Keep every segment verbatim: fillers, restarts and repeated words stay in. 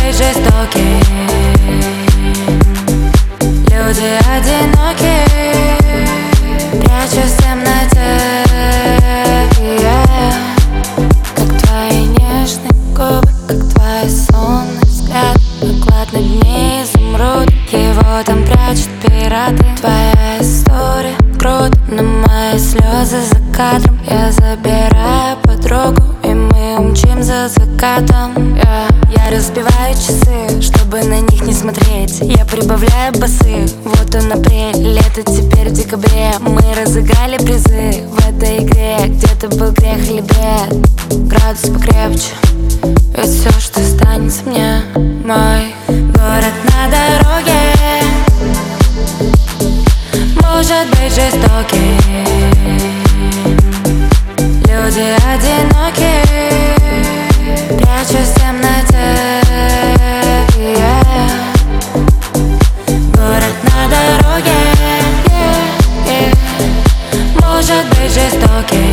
быть жестоким. Люди одиноки, прячусь в темноте, yeah. Как твои нежные губы, как твой сонный взгляд, поклад на дне изумруд, его там прячут пираты. Твоя история круто, но мои слезы за кадром. Я забираю подругу, и мы умчим за закатом, yeah. Я разбиваю часы, чтобы на них не смотреть. Я прибавляю басы, вот он апрель, лето теперь в декабре. Мы разыграли призы в этой игре, где-то был грех или бред. Градус покрепче, ведь все, что останется мне, мой город на дороге. Может быть жестоким, люди одиноки, прячусь в темноте, yeah. Город на дороге, yeah, yeah. Может быть жестоким,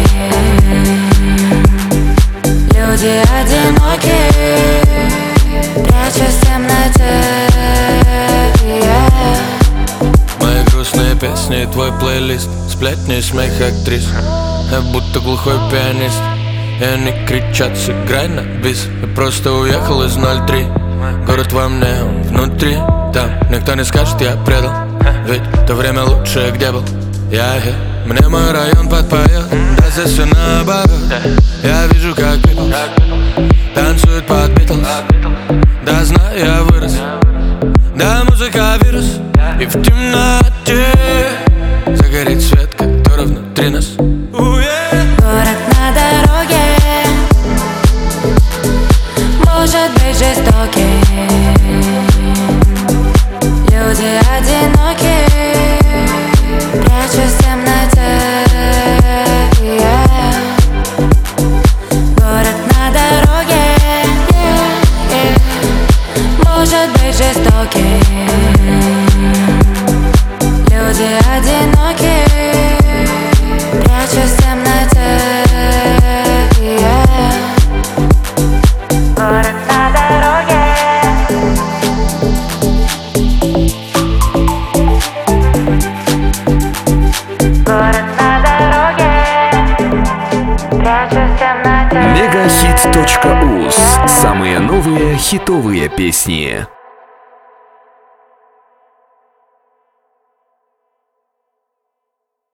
люди одиноки, прячусь в темноте, yeah. Мои грустные песни и твой плейлист, сплетни и смех актрис. Я будто глухой пианист, и они кричат: сыграй на бис. Я просто уехал из ноль три. Город во мне, он внутри. Там никто не скажет, я предал, ведь то время лучшее, где был я. Мне мой район подпоет, да здесь все наоборот. Я вижу, как Битлз танцует под Битлз. Да знаю, я вырос, да музыка вирус. И в темноте загорит свет, который внутри нас. Город на дороге, может быть жестоким, люди одиноки, прячусь в темноте, yeah. Город на дороге, yeah, yeah. Может быть жестоким, люди одиноки, прячусь в темноте, yeah. Город на дороге, город на дороге, прячусь в темноте. Мегахит точка уз. Самые новые хитовые песни.